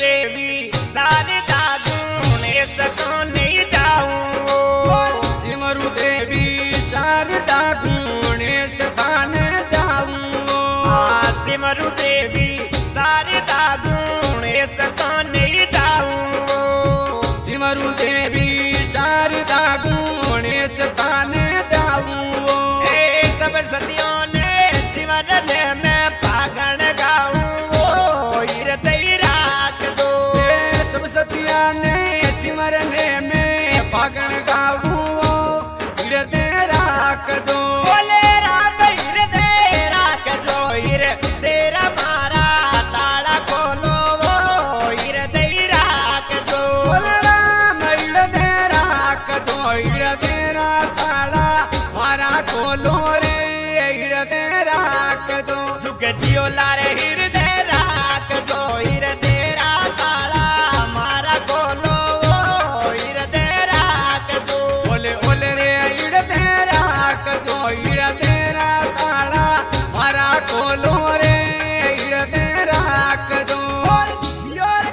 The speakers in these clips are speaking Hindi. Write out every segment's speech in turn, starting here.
देवी शारदा गणेश को नहीं जाऊं, सिमरु देवी शारदा गणेश थाने जाऊं, सिमरु देवी शारदा गणेश को नहीं जाऊं, सिमरु देवी शारदा गणेश थाने जाऊं। सब सतियों ने सिमरने में पागण गाऊं, हृदय राख दो। सब सतिया ने सिमरने में पागण गाऊं, हृदय राख दो। बोले राम हृदय राख दो, हृदय मारा ताला खोलो, हृदय राख दो। बोले राम हृदय राख दो, हृदय ताला मारा खोलो रे, हृदय राख दो। जुग जियो लारे हृदय राख दो, हृदय ताला मारा खोलो, हृदय राख दो। ओले ओले रे हृदय राख दो, हृदय ताला मारा खोलो रे, हृदय राख दो। और योर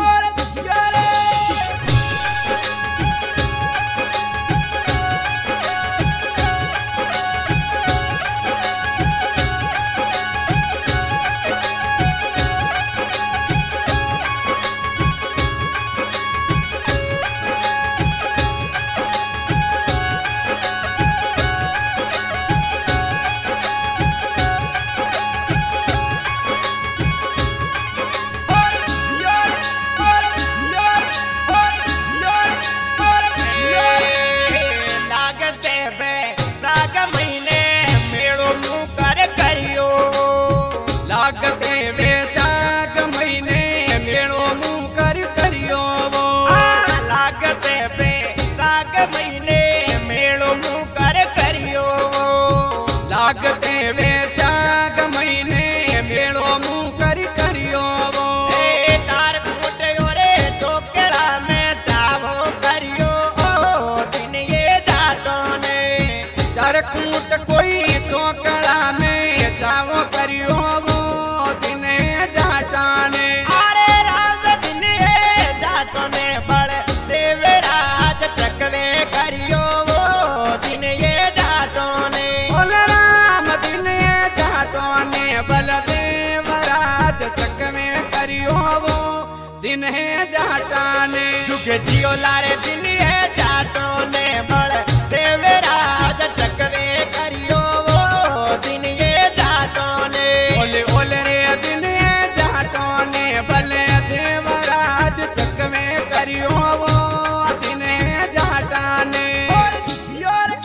लागते बे साग महीने मेड़ो मुँह कर करियो, लागते वैशाख महीने मेड़ो मुँह कर करियो वो, लागते बे साग महीने मेड़ो मुँह कर करियो, लागते वैशाख महीने मेड़ो मुँह कर करियो वो। तार कुटियो रे छोकरा में चावो करियो, दिन ये जाटो ने चरकूट कोई चौकड़ा में चावो करियो वो, दिन जाटाने। अरे राम दिन ये जाटो ने बड़ देवराज चकवे करियो, दिन ये जाटो ने। बोले राम दिन जाटाने बलदेव राज चक में करियो वो, दिन है जाटाने। जुग जियो लारे दिन ये जाटो ने बड़ देवराज चकवे करियो, दिन ये जाटो ने। ओले ओले रे दिन जाटाने बलदेव राज चक में करियो वो, दिन जाटाने। और योर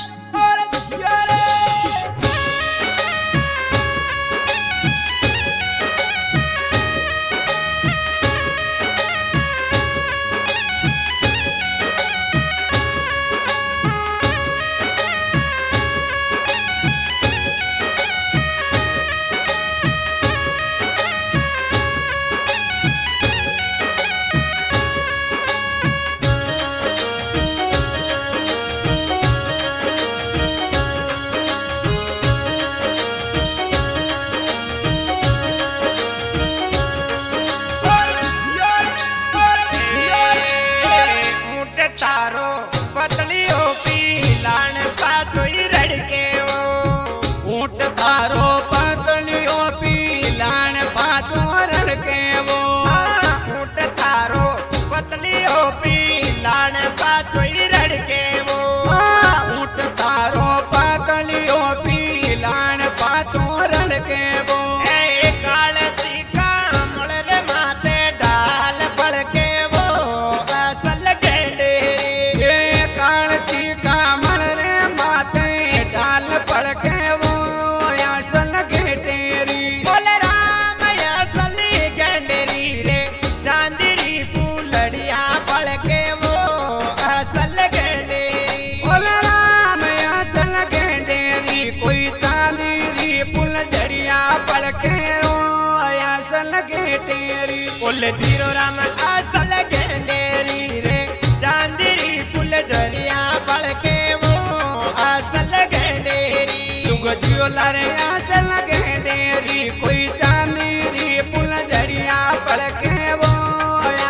तारो पतलियों पी लान पातोई रड़के वो, ऊंट थारो पतलियों पी लान पाचो रड़के वो, ऊंट थारो पतलियों पी लान पातोई रड़के वो, ऊंट थारो पतलियों पी लान पाचो रड़के वो। कालची का मुड़े माथे डाल पड़के वो, असल गेंडेरी। कालची का मलरे माथे डाल पड़के वो, असल गेटेरी। बोले राम असली गेंडेरी रे, चांदरी फूलड़िया पड़के वो, असल गेंडेरी। बोले राम असल गेटेरी, कोई चांदरी फुलझड़िया पड़के वो, असल गेटेरी। बोले धीरो राम असल गेंडेरी रे, चांदरी फूलझड़िया पड़के वो, असल गेंडेरी। तुग जियो लारे असल गेटेरी, कोई चांदरी फुलझड़िया पड़के वो,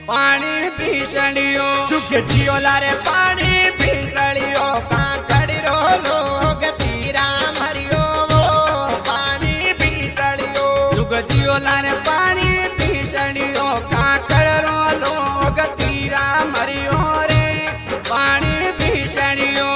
पानी भीषणियो सुख जियो लारे पानी भीषणियो काकड़ी रो लोग तीरा मरियो वो पानी भीषणियो सुख जियो लारे पानी भीषणियो काकड़ रो लोग तीरा मरियो रे पानी भीषणियो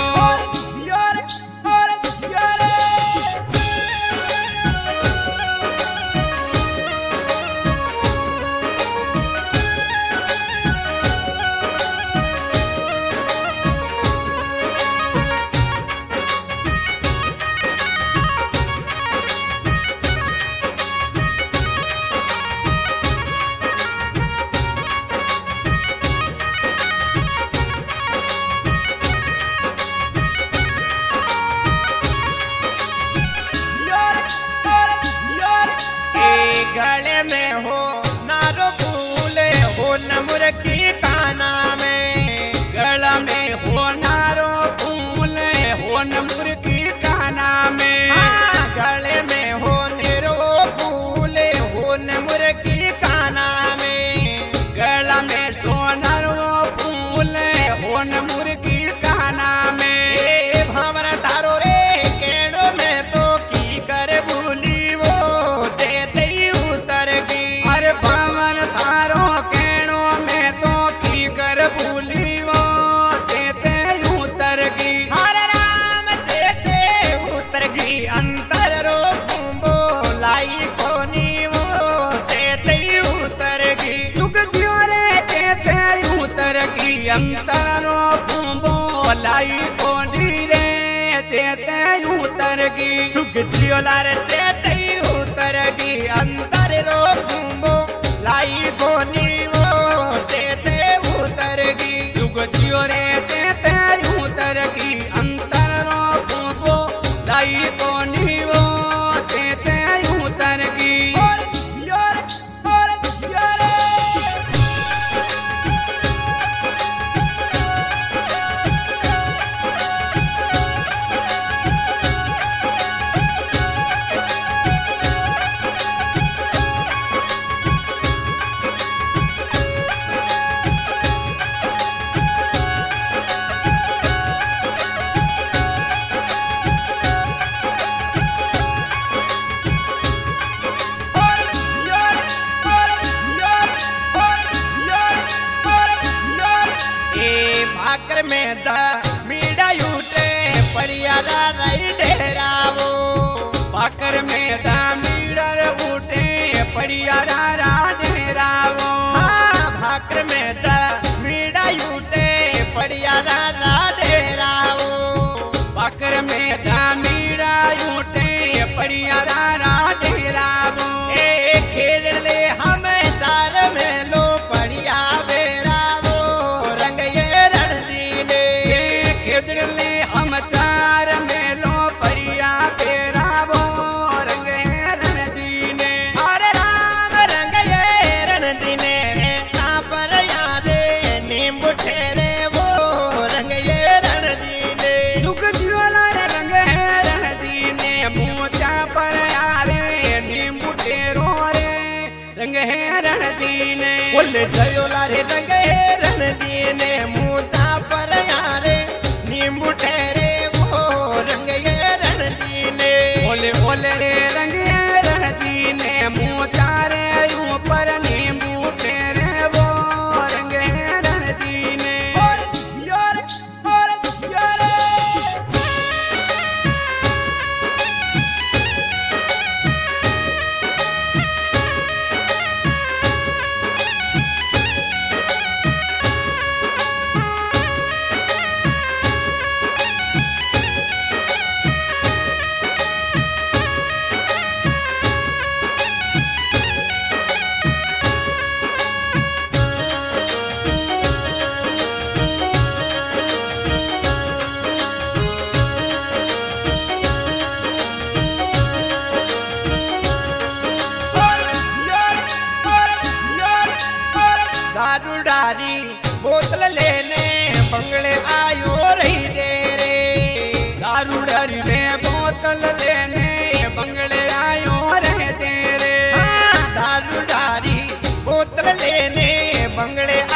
गले में हो नारो फूले हो नमुर की काना में गला में हो नारो फूले हो नमुर की काना में गले में हो नेरो फूले हो नमुर की काना में गला में सोनारो फूले हो नमुर की काना में भावर तारो रे केड़ो में तो की कर भूली वो देते उतर गई अरे भावर तारो केड़ो में तो की कर भूली वो देते उतर गई हरे राम देते उतर गई अंतर रो कुंभो लाई कोनी वो देते उतर गई सुख जियो रे देते उतर गई अंतरो कुंभो लाई कोनी रे देते उतर गई सुख जियो लारे चेते उतर गई अंतर रो कुंभो लाई कोनी वो देते उतर गई सुख जियो रे देते उतर गई अंतरो कुंभो लाई कोनी वो देते उतर गई भाकर में दा मीडा यूटे परियारा रही डेरावो भाकर में दा मीडर उठे परियारा रा डेरावो भाकर में दा मीडा यूटे परियारा रा डेरावो भाकर में दा मीडा यूटे परियारा रा डेरावो खेल ले हमें चार में लो परिया बेरावो रंग ये रणजी ने खेल ले हम चार में लो परिया बेरावो रंग ये रणजी ने हरे राम रंग ये रणजी ने ना पर यादे नींबू ठेरे वो रंग ये रणजी ने सुख ज्वाला रंग है रणजी ने मूचा पर यारे नींबू ठेरो रे रंग है रणजी ने बोले जयो लारे रंग है रणजी ने मूचा पर यारे नींबू ठहरे वो रंग ये रणजी ने बोले बोले रे रंग है रणजी ने मूचा रे ऊपर नींबू ठेरे वो रंग है रणजी ने दारू बोतल लेने बंगले आयो रही दे रे दारू डारी रे बोतल लेने बंगले आयो रहे दे रे दारू डारी बोतल लेने बंगले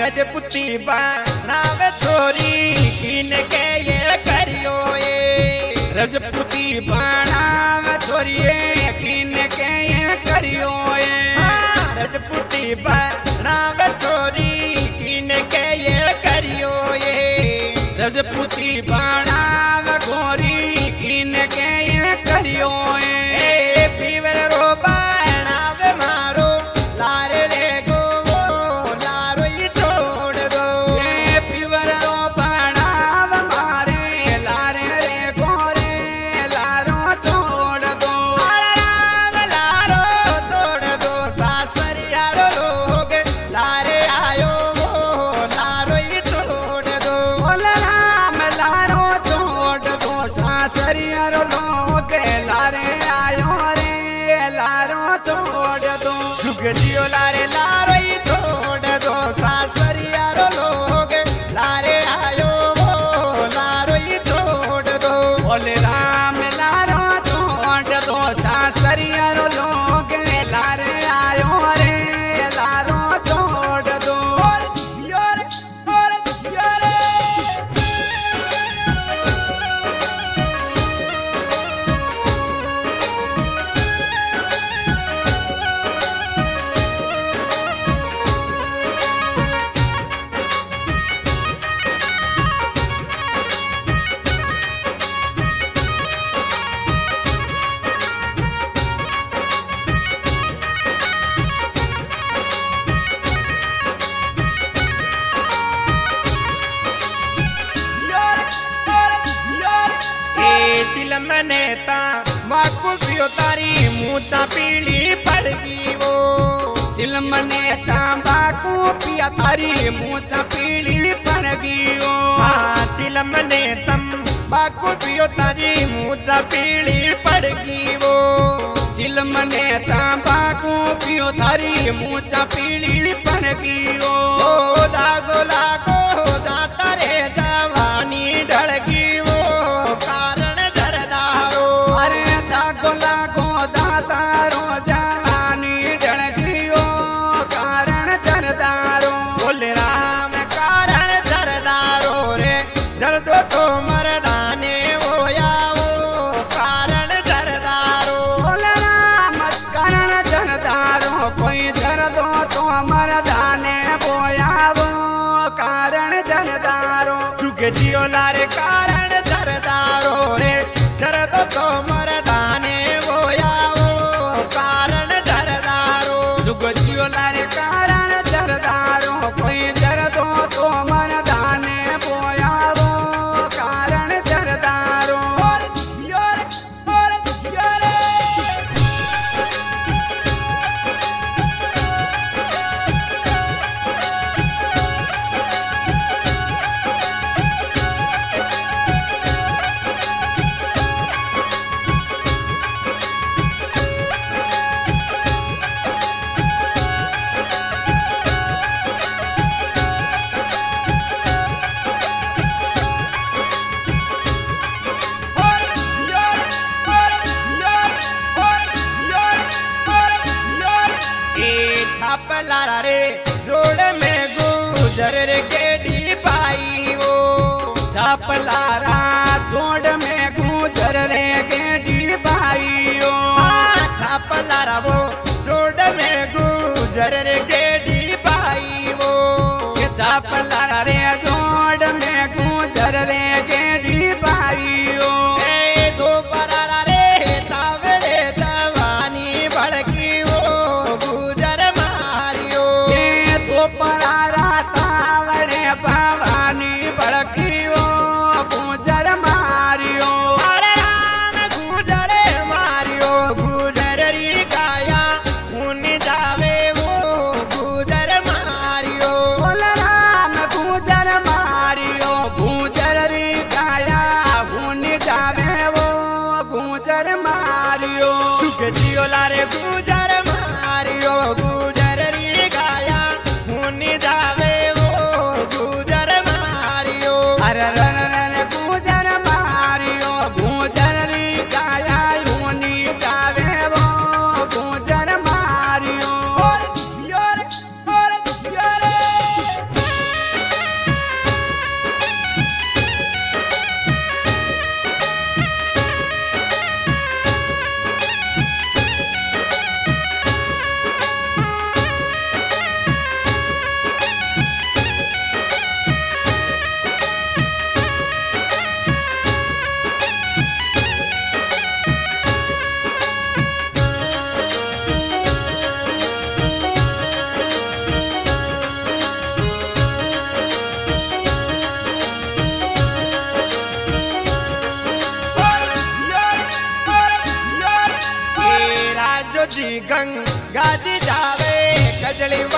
रजपुती बनावे छोरी किन के ये करियो ये रजपुती बनावे छोरिए किन के ये करियो ये रजपुती बनावे छोरी किन के ये करियो ये रजपुती बनावे गोरी किन के ये करियो ये पीवर रो बनावे मारो लारे रे गो लारो ही छोड़ दो ये पीवर रो बनावे मारे लारे रे गोरे लारो छोड़ दो लारो छोड़ दो सासरिया लोग लारे आयो लारो ही छोड़ दो राम लारो छोड़ दो सासरिया लोग लारे आयो रे लारो छोड़ दो जुग जियो लारे लारो ही छोड़ दो सासरिया लोग लारे आयो लारो ही छोड़ दो बोले राम लारो छोड़ दो सासरिया लोग लारे आयो रे लारो छोड़ दो योरे योरे चिलमने ता माकू पियो तारी मूचा पीली पड़गी वो चिलमने तंबाकू पिया तारी मूचा पीली पड़ गई चिलमने तम माकू पियो तारी मूचा पीली पड़गी वो चिलमने तंबाकू पियो तारी मूचा पीली पड़ गई ओ दागो लागो दाता रे जवानी ढलगी वो कारण डरदारो अरे दागो लागो दातारो जवानी ढल गई कारण जरदारो बोले राम कारण डरदारो रे जर दो तो मरदाने हो याओ कारण डरदारो बोले राम कारण जरदारो कोई जर दो तो मरदाने बोयावो कारण जरदारो जुग जियो लारे कारण डरदारो रे जर दो तो मरदाने हो याओ कारण डरदारो जुग जियो लारे कारण जरदारो कोई जर दो तो मरदाने बोयावो कारण जरदारो योरे योरे छापलारा रे जोड़ में गुजर रे गेडी पाई वो चापलारा जोड़ में गुजर रे गेडी भाइयो छापलारा वो जोड़ में गुजर रे गेडी पाई वो चापलारा रे जोड़ में गुजर रे गेडी भाइयो दो परारा रे तावड़े जवानी भड़की वो गुजर मारियो तो परारा तावड़े भवानी बड़कियो गुजर मारियो अरे राम गुजरे मारियो गुजर री गाया खून जावे वो गुजर मारियो बोल राम गुजर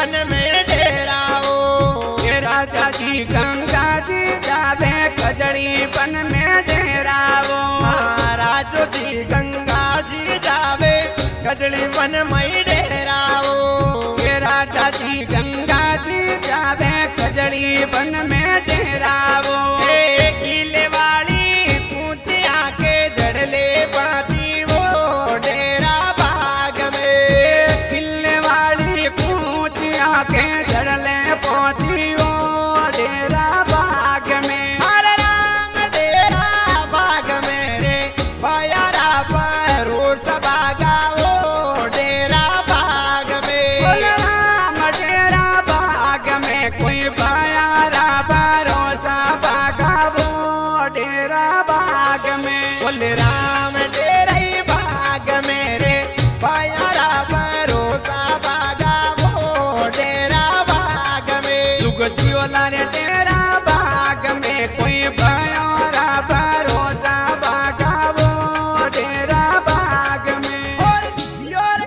वन में डेराओ। ये राजा जी गंगा जी जावे खजड़ी वन में डेराओ। महाराजो जी गंगा जी जावे खजड़ी वन में डेराओ। ये राजा जी गंगा जी जावे खजड़ी वन में डेराओ। किले वाली पूतिया के जड़ले बाती वो डेरा बाग में। किले वाली पूतिया के जड़ले पहुंची वो डेरा बाग में। हरे राम डेरा बाग में रे भयारा परोस बागा वो डेरा बाग में। राम डेरा बाग में कोई भयारा भरोसा बागा वो डेरा बाग में। बोल राम डेरा बाग में रे भयारा भरोसा बागा वो डेरा बाग में। जुग जियोला रे डेरा बाग में कोई भयारा भरोसा बागा वो डेरा बाग में। और योर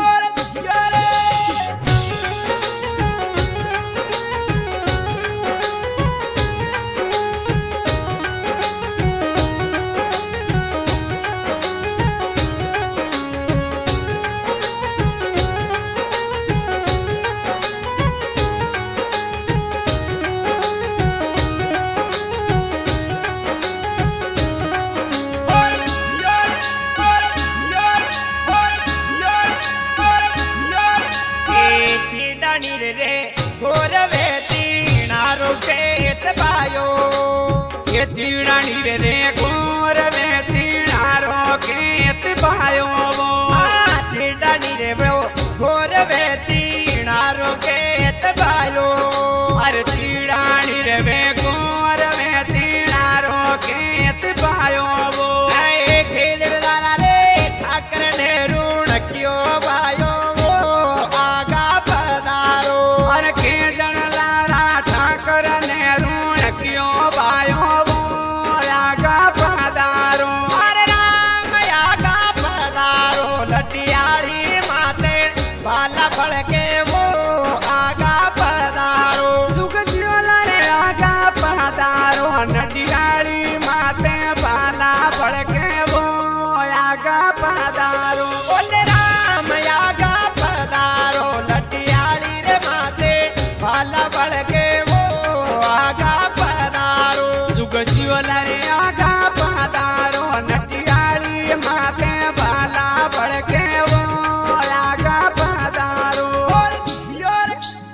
रे घोर वे तीनारो खेत पायो। ये चीड़ानी रे गोर में चीड़ारो खेत पायो वो। चिड़ानी रे वो घोर वे तीनारो खेत पायो। अरे चीड़ानी रे गोर में चीड़ारो खेत पायो वो। खेल रे ठाकर ने ऋण क्यों पायो वो आगा पधारो। अरे के जन लारा ठाकर ने ऋण क्यों पायो वो आगा पधारो। हरे राम आगा पधारो लटियाली माते बाला फल के वो आगा पधारो। जुग जियोला रे आगा पधारो नडियाली माते बाला फल के वो आगा पधारो। बोल राम आगा पधारो लटियाली रे माते बाला फल के वो आगा पधारो। जुग जियोला रे आगा पधारो नटियाली माते बाला फल के वो आगा पधारो। और योर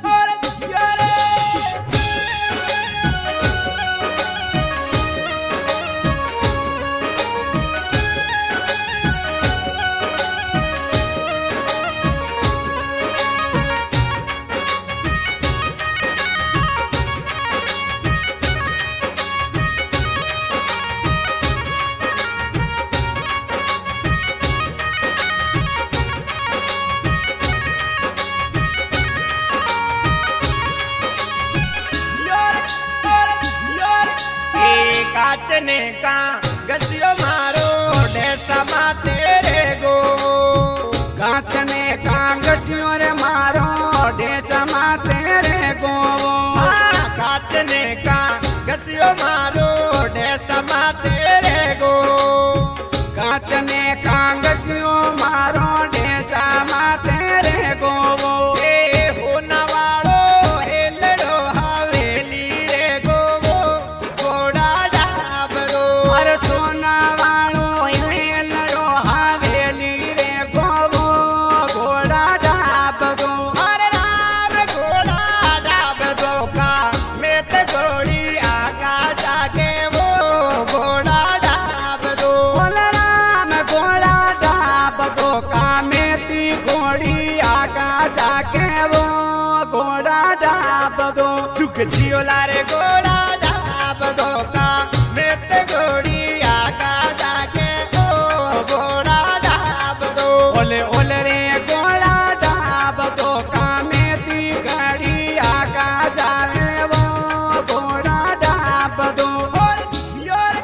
काचने का गसियो मारो ढेसमा तेरे गो। काचने कांगसियों रे मारो ढेसमा तेरे गो। काचने का गसियो मारो ढेसमा तेरे गो। काचने कांगसियों मारो ढेसमा तेरे गो। होना वालो हे लड़ो हवेली रे गो घोड़ा डाब दो। अरे सोना वालो हे लड़ो हवेली रे गो घोड़ा डाब दो। हरे राम घोड़ा डाब दो का मैं तो घोड़ी आगा जाके वो घोड़ा डाब दो। बोल राम घोड़ा डाब दो का मेती घोड़ी आगा जाके वो घोड़ा डाब दो। चुक जियो लारे घोड़ा डाब दो का मैं तो घोड़ी आगा जाके वो घोड़ा डाब दो। ओले ओले रे घोड़ा डाब दो का मेती गाड़ी आगा जावे वो घोड़ा डाब दो। और योर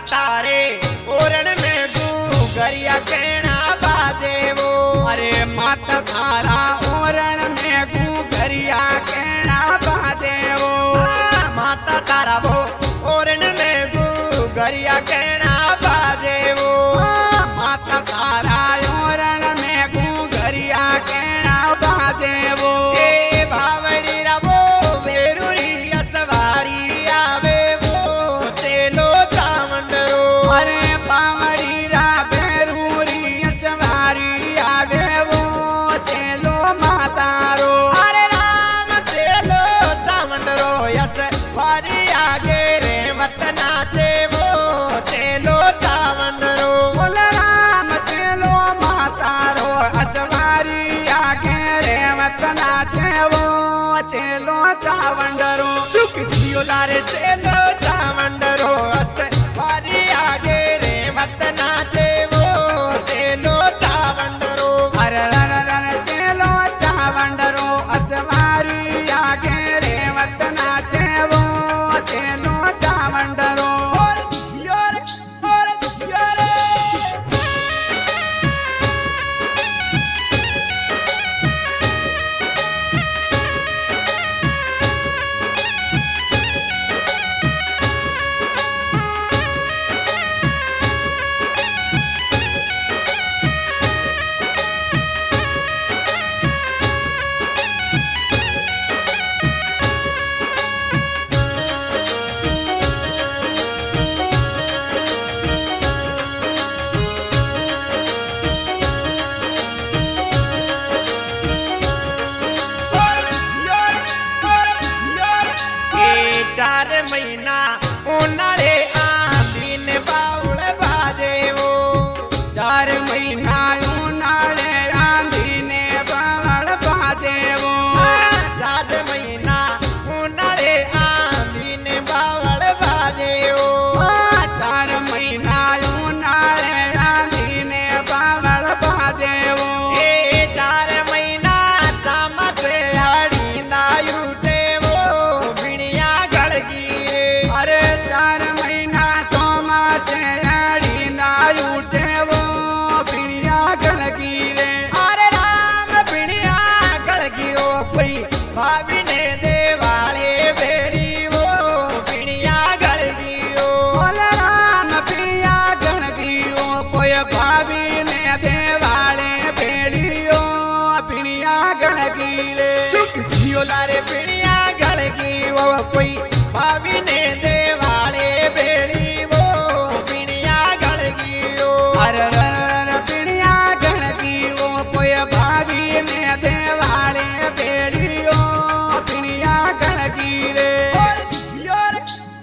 तारे ओरण में गरिया कहना बाजे वो। अरे माता थारा ओरण में गरिया कहना बाजे वो। माता तारा वो ओरण में गरिया कहना बाजे वो। माता तारा ओरण में गरिया कहना बाजे वो। भावड़ी रवो वेरुरी असवारी आवे वो चेलो चावंडरो। अरे बावड़ी रा बेरूरी अचवारी आवे वो चेलो मातारो। अरे राम चेलो चावंडरो यस वारी आगे रे मत नाचे वो चेलो चावंडरो। बोल राम चेलो मातारो असवारी आगे रे मत नाचे वो चेलो चावंडरो। चुक दियो लारे चेलो चावंडरो अस वारी आगे रे मत नाचे वो चेलो चावंडरो। अरे रन रन चेलो चावंडरो असवारी आगे रे मत नाचे वो चेलो चावंडरो। और योरे चार महीना उन्हाळे आंधीन बाउल बाजे वो। 4 महीना उन्हाळे आंधीने बावळ बाजे वो। 4 महीना उन्हाळे आंधीन बावळ बाजे वो। 4 महीना उन्हाळे आंधीने बावळ बाजे वो। 4 महीना चामसे हळींदा युटे वो भिणिया गळगी रे। अरे 4 महीना चौमासे अड़ीना उठे वो भिणिया गणगी रे। अरे राम भिणिया गळगी ओ कोई भाभी ने देवाले बेड़ी वो भिणिया गळगी ओ। बोल राम भिणिया गणगी ओ कोई भाभी ने देवाले बेड़ियो भिणिया गणगी रे। जियो लारे भिणिया गळगी वो कोई भाभी ने देवाले बेड़ी वो भिणिया गळगी ओ। अरे रन भिणिया गणगी ओ कोई भाभी ने देवाले बेड़ियो भिणिया गणगी रे। और योरे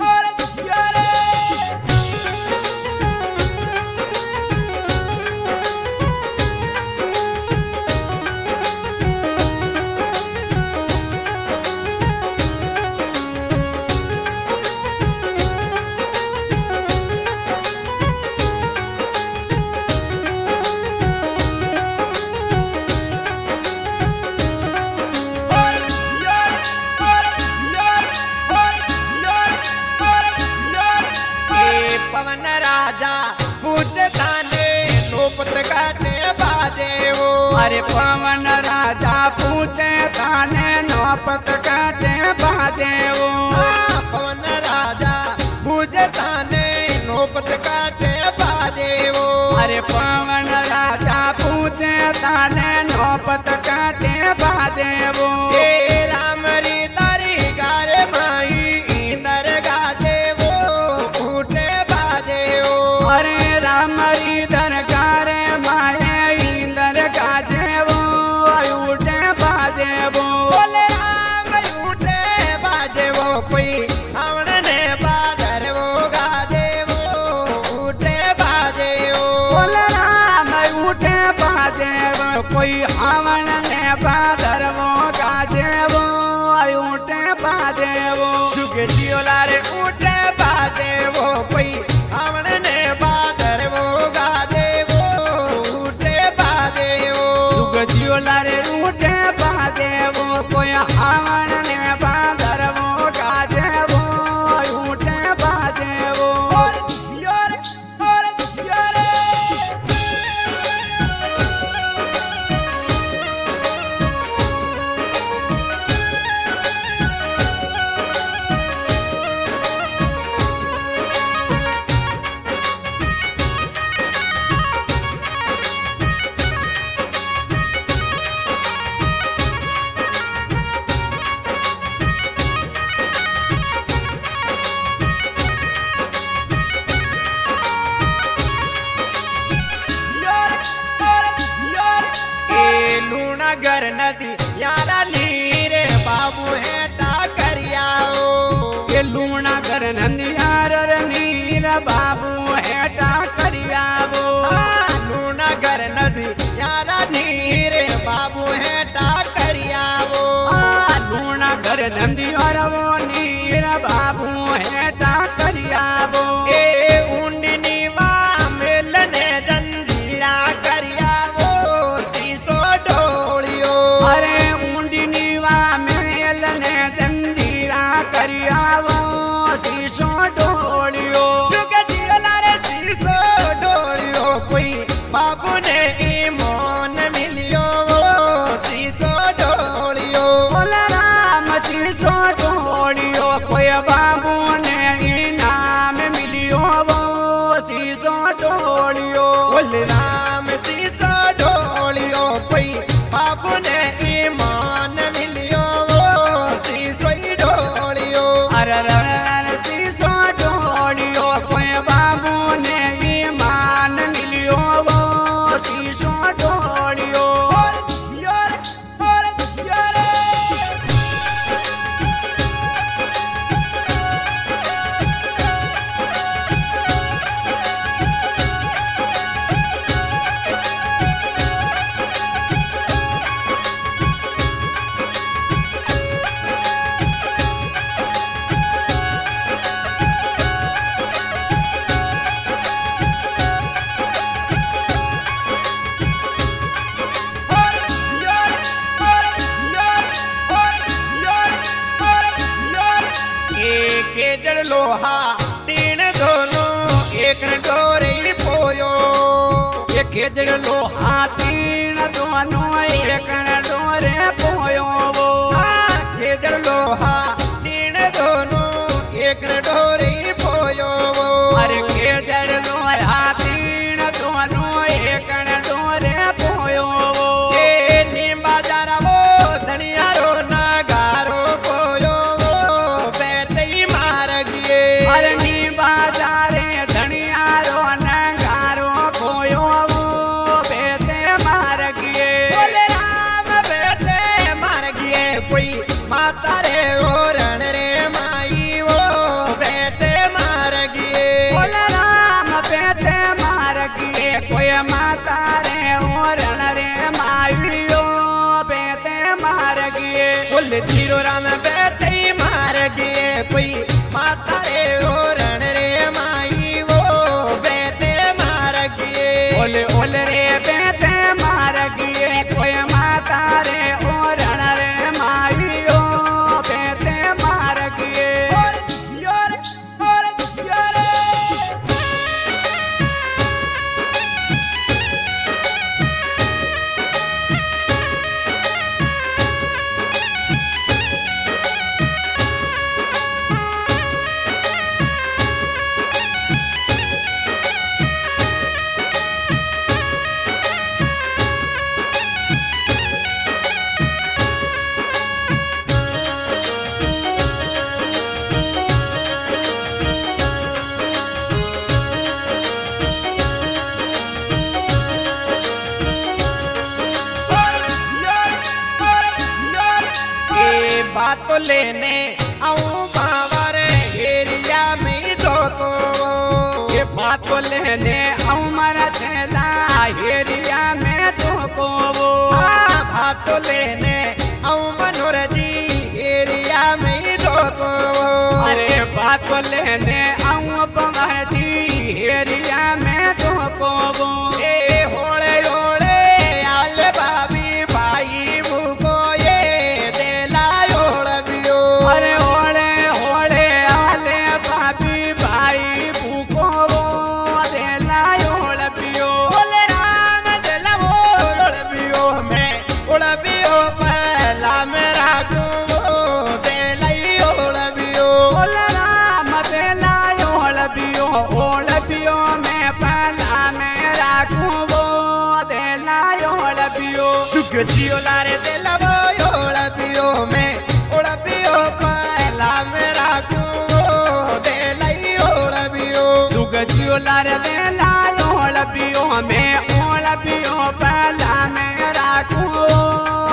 पवन राजा पूछता ने नोपत काटे बाजे वो। अरे पवन राजा पूछे ताने नौपत काटे बाजे वो। पवन राजा पूछता ने नोपत काटे बाजे वो। अरे पवन राजा पूछे ताने नौपत काटे बाजे वो। राम री तारी गारे माही इंदर गाजे वो उठे बाजे वो। अरे राम री दरगारे माए इंदर गाजे वो उठे बाजे वो। बोले राम उठे बाजे वो कोई हवन ने बादर वो गाजे वो उठे बाजे वो। बोले राम उठे बाजे वो कोई हवन ने बादर वो गाजे वो उठे बाजे वो। जुग जियो लारे उठे बाजे वो कोई हवन ने बादर वो गाजे वो उठे बाजे वो। जुग जियो लारे उठे बाजे वो कोई हवन ने बादर वो गाजे वो उठे बाजे वो। और योरे नगर नदी यारा नीरे बाबू हेटा करियाओ ये लूणगर नंदियार नीर बाबू हेटा करियावो लूणगर नदी यारा नीरे बाबू हेटा करियावो लूणगर नंदियार वो नीर बाबू हेटा करियावो ए ऊंडनी वा मिलने जंजीरा करियावो शीशो ढोलियो अरे ऊंडनी वा मिलने जंजीरा करियावो शीशो ढोलियो जुगे जियोला रे शीशो ढोलियो कोई बाबू ने ईमान मिलियो शीशो ढोलियो बोले राम शीशो ढोलियो कोई बाबू ने इनाम मिलियो वो शीशो ढोलियो बोल राम शीशो ढोलियो कोई बाबू ने ईमान मिलियो शीशो ढोलियो अरे शीशो ढोलियो कोई बाबू ने ईमान मिलियो वो शीशो ढोलियो केजड़ लोहा तीन दोनों एक डोरे पोयो ये केजड़ लोहा तीन दोनों एक डोरे पोयो वो केजड़ लोहा तीन दोनों एक डोरे पोयो अरे केजड़ लोहा तीन दोनों एक डोरे पोयो वो नीम बाजार वो धनिया रो नागारो कोयो बेतई मार गिए अरे नी बाजारे धनिया रो नगारो खोयो वो बेते मार गिए बोले राम बेते मार गिए कोई माता रे ओरण रे माई वो बेते मार गिए बोले राम बेते मार गिए कोई माता रे ओरण रे माइयो बेते मार गिए बोले धीरो राम बेते मार गिए कोई माता रे ओरण रे माई वो बेते मार गिए ओले ओले रे बेते मार गिए कोई माता रे ओरण रे माइयो बेते मार गिए योर बात लेने आऊं बावर एरिया में दो को ये बात लेने हमारा चला एरिया में तुमको वो बात लेने आऊं मनोर जी एरिया में दो को अरे बात लेने आऊं बंगार जी एरिया में तुमको वो ए होले होले आल बाबी भाई मुको ये देला योड़बियो अरे होले होले आले बाबी भाई भूको वो देला योड़बियो बोले राम देला वो योड़बियो में उड़बियो पहला मेरा को देला योड़बियो बोले राम देला योड़बियो ओड़बियो में पहला मेरा को वो देला योड़बियो सुख जियो लारे देला वो योड़बियो में उड़बियो पहला मेरा को देला योड़बियो दुग जियो लार देला योड़बियो में ओड़बियो पहला मेरा को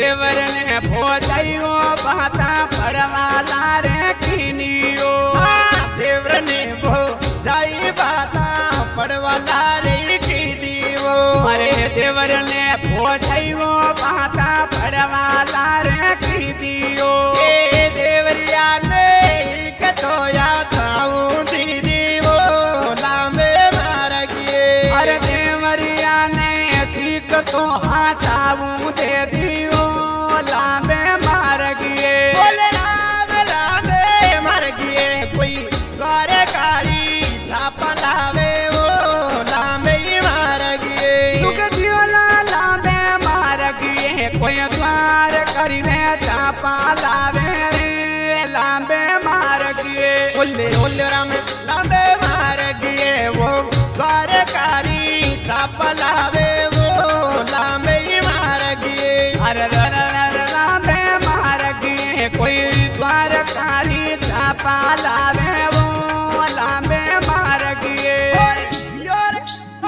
देवर ने भोजाइयो बाता पड़वाला रे कीनियो देवर ने भो जाई बाता पड़वाला रे की दीवो अरे देवर ने भोजाइयो बाता पड़वाला रे की दियो ए देवरिया ने कतोया थाऊ दीदी वो लांबे मार गिए अरे देवरिया ने सीख तो हटाऊ दे दियो लांबे मार गिए बोले राम लांबे मार गिए कोई कार्यकारी छापा लावे वो लांबे ही मार गिए सुख जियोला लांबे मार गिए कोई द्वार करीने चापा लावे रे लांबे मार गिए ओले ओले राम लांबे मार गिए वो कार्यकारी छापा लावे वो लांबे ही मार गिए अरे लांबे मार गिए कोई द्वार कारी चापा लावे वो लांबे मार गिए और यार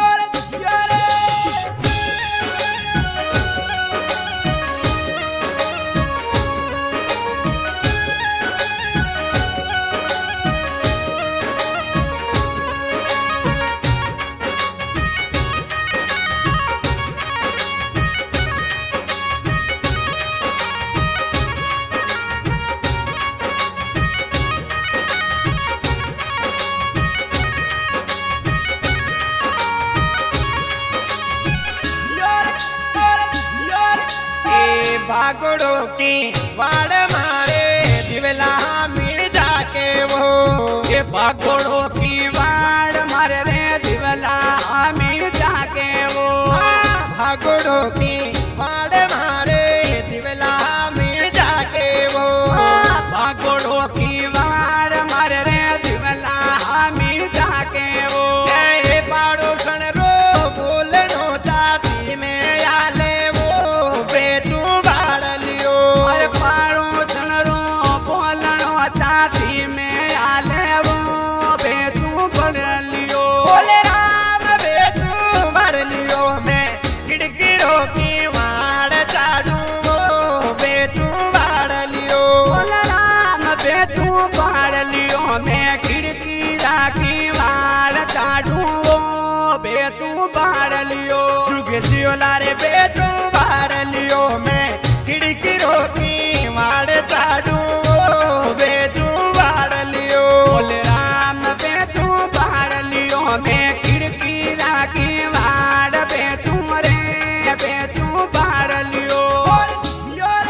भागड़ो की वाड़ मारे दिवला मिल जाके वो ये भागोड़ो की वाड़ मारे रे दिवला हमी जाके वो भागड़ो की वाड़ मारे दिवला मिल जाके वो भागोड़ो की वाड़ मारे रे दिवला हमी जाके वो पाड़ोसन रो बोलनो चाती में आले वो बेतू बाड़ लियो अरे पाड़ोसन रो बोलनो चाती में आले वो बेचू बोल लियो बोले राम बेतू बाड़ लियो मैं खिड़की रोकी वाड़ चाड़ू वो बेतू बाड़ लियो बोल राम बेचू बाड़ लियो मैं खिड़की राखी वाड़ चाड़ू वो बेचू बाड़ लियो जुग जियो लारे बेतू बाड़ लियो मैं खिड़की रोकी वाड़ चाड़ू वो बेतू बाड़ लियो बोल राम बेचू बाड़ लियो मैं खिड़की राखी वाड़ बेचू रे बेचू बाड़ लियो और यार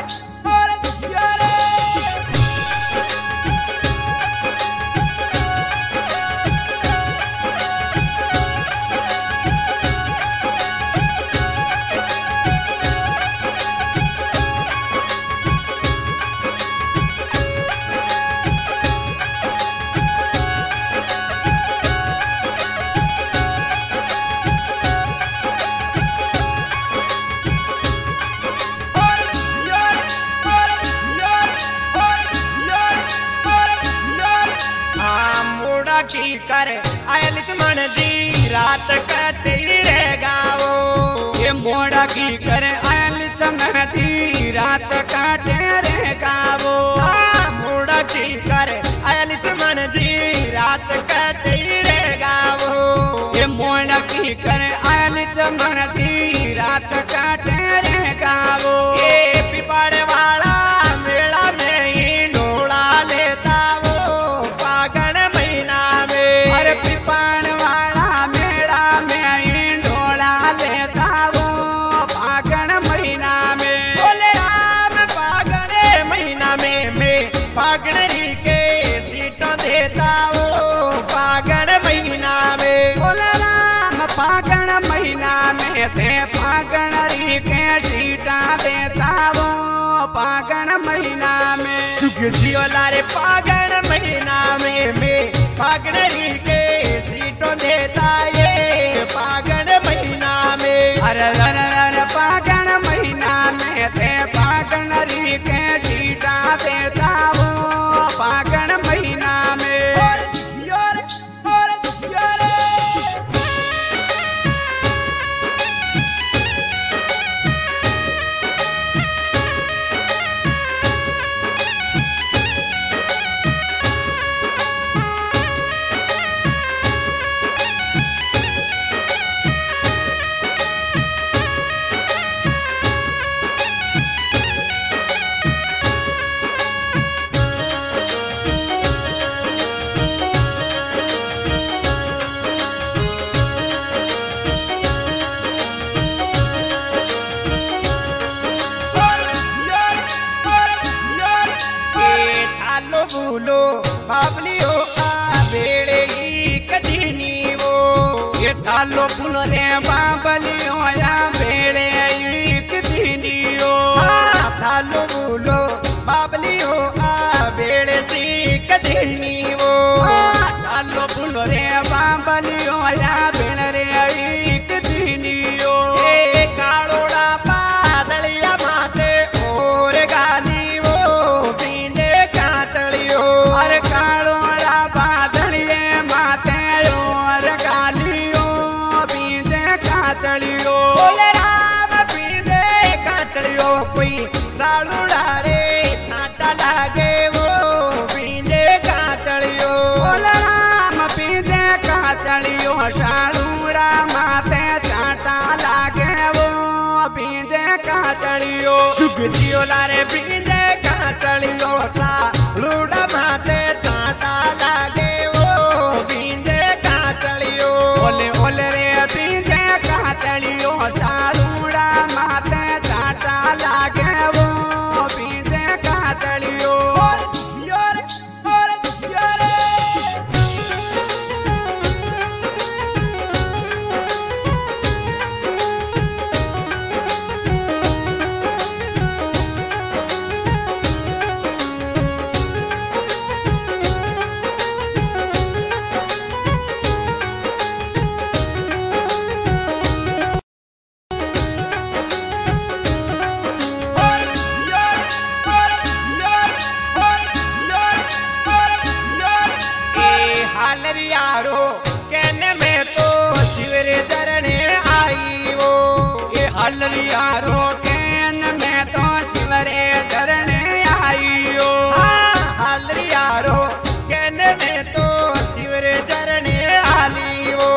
की कर आयल मन दी रात कटी रे गावो ये मोड़ा की करे आयल चमती रात काटे रे गावो मोड़ा की कर आयल मन जी रात कटी रे गावो ये मोड़ा की करे आयल चमती रात काटे रे गावो ये पिपड़ वाला मेला में ही ढोला लेता वो फागण महीना में अरे पिपाण वाला मेला में ही ढोला लेता वो फागण महीना में बोले राम फागण महीना में मैं फागणरी के सीटों देता वो फागण महीना में बोले राम फागण महीना में थे फागणरी के सीटा देता वो फागण महीना में जुग जियो लारे फागण महीना में मैं फागणरी के सीटों देता ये फागण महीना में अरे अरे फागण महीना में थे फागणरी के सीटा देता वो फागण महीना में और यार ठालो भूलो बाबलियो आ बेड़े ही कदीनी वो ये ठालो फूलो रे बाबलियो या बेड़े एक दिनियो ठालो भूलो बाबलियो आ बेड़े सी कदीनी वो ठालो फूलो रे बाबलियो या बेड़े रे एक दिनियो कालोड़ा बादलिया माथे और गाली वो पीने का चलियो अरे कालोड़ा बादलिए माथे और गालियो बीजे का चलियो बोले राम पीने का चलियो कोई सालुड़ा रे छाटा लागे वो पीने का चलियो बोले राम बीजे का चलियो सालुड़ा माथे छाटा लागे वो बीजे का चलियो जुग जियो लारे पीने का चलियो सालुड़ा माथे छाटा लागे वो पीने का चलियो ओले ओले रे बीजे का चलियो सालुड़ा माथे छाटा लागे वो बीजे का चलियो योरे योरे हालरियारो कहने में तो शिवरे चरणे आई वो ये हलरियारो केन में तो शिवरे चरणे आईयो हालरियारो कहने में तो शिवरे चरणे आली वो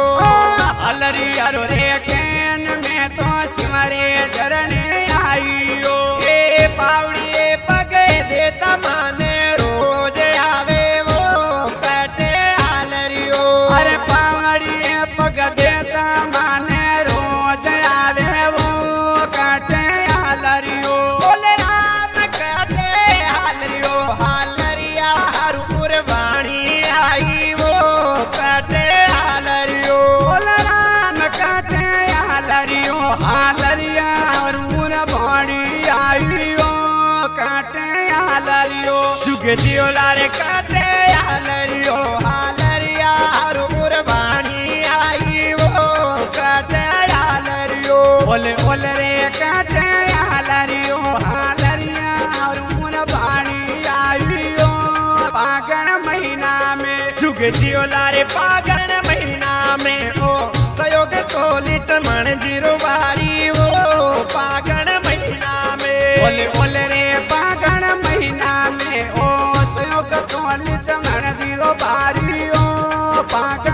हलरियारो रे केन में तो शिवरे चरणे आईयो ए पावड़िए पगे देता माने रोज आवे वो कटे हालरियो अरे पावड़िए पग देता माने रोज आवे वो काटे हलरियो बोले राम कटे हालरियो हालरिया हरु कुर्बानी आई वो कटे हालरियो बोल राम काटे हलरियो हालरिया और भाड़ी आईयो काटे हलरियो जुग जियो लारे कटे हालरियो हालरिया हरु कुर्बानी आई वो कटे हालरियो ओले ओले रे काटे हलरियो हालरिया और भाड़ी आईयो पागण महीना में जुग जियो लारे पागण महीना में ओ सहयोग कोली चमन जीरो बारी वो पागण महीना में ओले ओले रे पागण महीना में ओ सहयोग तोली चमन जीरो बारी ओ पागण